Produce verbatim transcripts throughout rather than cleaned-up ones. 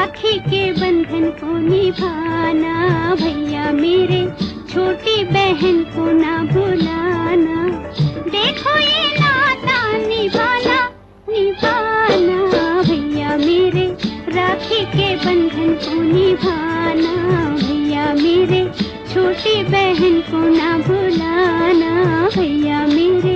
राखी के बंधन को निभाना, भैया मेरे छोटी बहन को ना भुलाना। देखो ये नाता निभाना निभाना, भैया मेरे राखी के बंधन को निभाना, भैया मेरे छोटी बहन को ना भुलाना, भैया मेरे।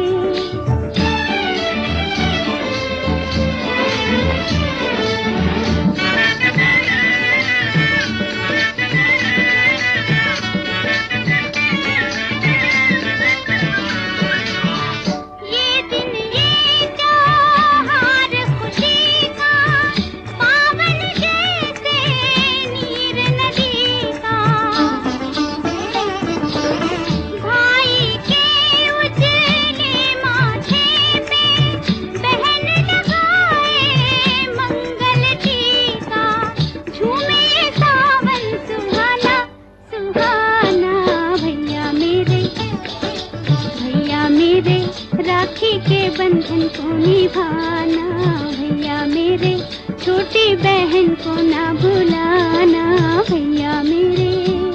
राखी के बंधन को निभाना, भैया मेरे छोटी बहन को ना भुलाना, भैया मेरे।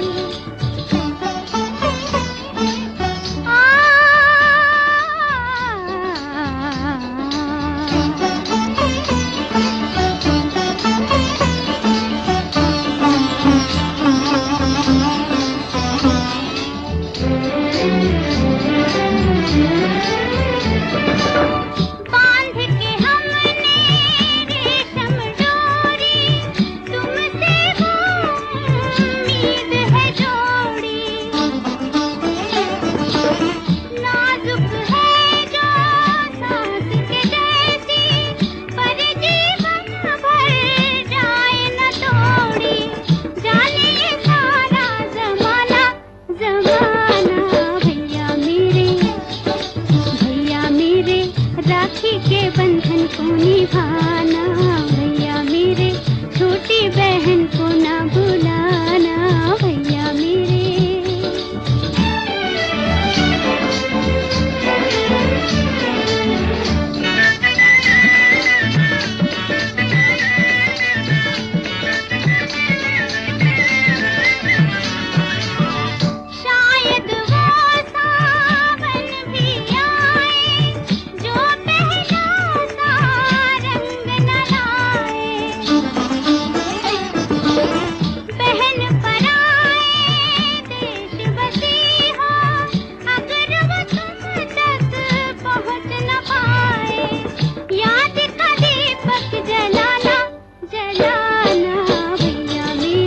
राखी के बंधन को निभाना, भैया मेरे छोटी बहन को ना भुलाना, भैया मेरे।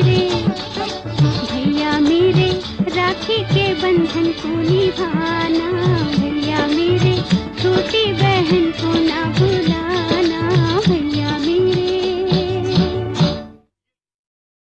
राखी के बंधन को निभाना,